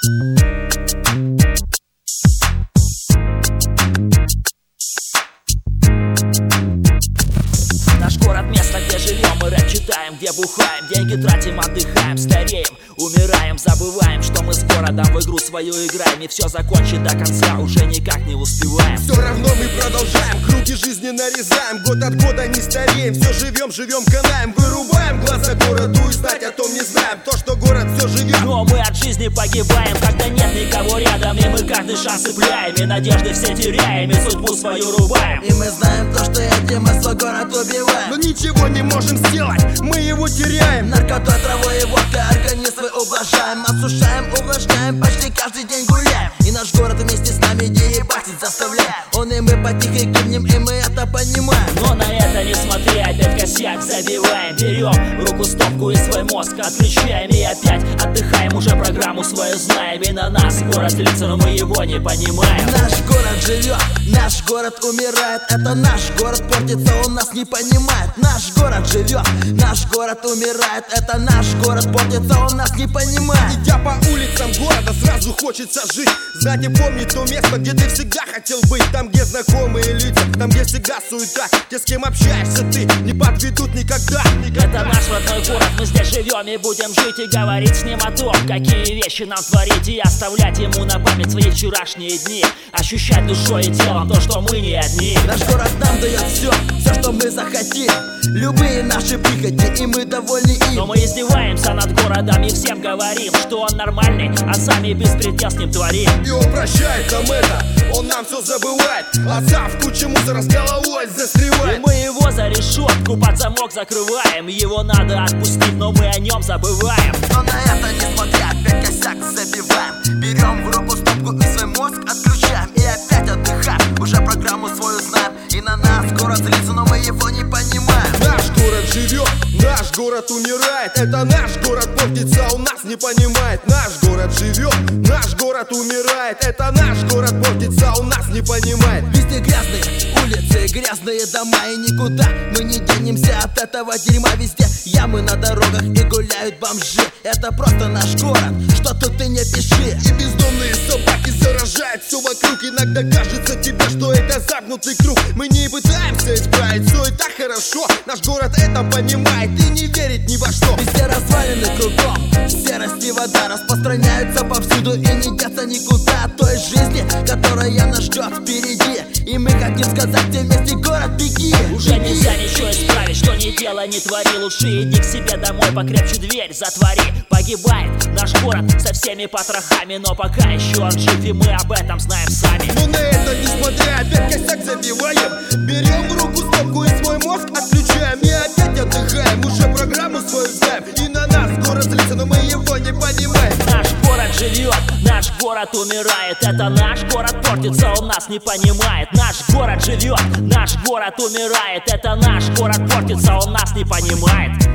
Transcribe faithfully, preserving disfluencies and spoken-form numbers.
Наш город — место, где живем, мы рэп читаем, где бухаем, деньги тратим, отдыхаем, стареем, умираем, забываем, что мы с городом в игру свою играем. И все закончить до конца уже никак не успеваем. Все равно мы продолжаем, круги жизни нарезаем, год от года не стареем, все живем, живем, канаем, вырубаем глаза городу и знать о том не знаем. То, что город все живет, но мы от жизни погибаем, когда нет никого рядом, и мы каждый шанс цепляем, и надежды все теряем, и судьбу свою рубаем. И мы знаем то, что этим мы свой город убиваем, но ничего не можем сделать, мы его теряем. Наркотой, травой и водкой организм свой ублажаем, осушаем, увлажняем, почти каждый день гуляем. И наш город вместе с нами деебатить заставляет. Он и мы потихо гибнем, и мы это понимаем. Но на это не смотри, опять косяк забиваем. Берем в руку стопку и свой мозг отключаем, и опять отдыхаем, уже программу свою знаем. И на нас город злится, но мы его не понимаем. Наш город живет, наш город умирает. Это наш город портится, он нас не понимает. Наш город живет, наш город умирает. Это наш город портится, он нас не понимает. Идя по улицам города, сразу хочется жить, знать и помнить то место, где ты всегда хотел быть. Там, где знакомые лица, там, где всегда суета, те, с кем общаешься ты, не подведут никогда, никогда. Это наш родной город, мы здесь живем и будем жить, и говорить с ним о том, какие вещи нам творить, и оставлять ему на память свои вчерашние дни, ощущать душой и телом то, что мы не одни. Наш город нам дает все, все, что мы захотим, любые наши прихоти, и мы довольны им. Но мы издеваемся над городом и всем говорим, что он нормальный, а сами беспредел с ним творим. И он прощает нам это, он нам все забывает, отца в куче мусора с головой застревает. И мы его за решетку под замок закрываем, его надо отпустить, но мы о нем забываем. Но на это не смотря, опять косяк забиваем, берем в руку стопку и свой мозг отключаем, и опять отдыхаем, уже программу свою знаем. И на нас город злится, но мы его не понимаем. Наш город живет, наш город умирает. Это наш город портится, он нас не понимает. Наш город живет, наш город умирает. Это наш город портится, он нас не понимает. Везде грязные улицы, грязные дома, и никуда мы не денемся от этого дерьма. Везде ямы на дорогах и гуляют бомжи. Это просто наш город, что тут ты не пиши. И бездомные собаки заражают все вокруг. Иногда кажется тебе, что это замкнутый круг. Мы не пытаемся исправить, все и так хорошо. Наш город это понимает и не верит ни во что. Везде развалины кругом, серость и вода распространяются повсюду, и не деться никуда от той жизни, которая нас ждет впереди. И мы хотим сказать тебе вместе: город, беги. Уже нельзя ничего исправить, что ни делай, ни твори. Лучше иди к себе домой, покрепче дверь затвори. Погибает наш город со всеми потрохами, но пока еще он жив, и мы об этом знаем сами. Но на это несмотря, опять косяк забиваем, берем в руку стопку и свой мозг отключаем, и опять отдыхаем, уже программу свою знаем. И на нас город злится, но мы его не понимаем. Наш город живет, наш город умирает. Это наш город портится, он нас не понимает. Наш город живет, наш город умирает. Это наш город портится, он нас не понимает.